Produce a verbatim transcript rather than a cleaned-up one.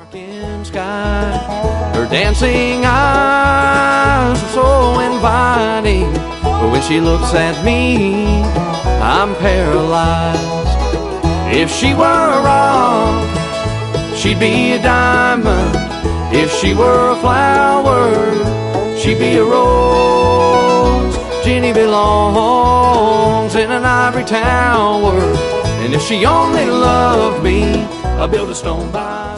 darkened sky. Her dancing eyes are so inviting, but when she looks at me, I'm paralyzed. If she were a rock, she'd be a diamond. If she were a flower, she'd be a rose. Jenny belongs in an ivory tower, and if she only loved me, I'd build a stone by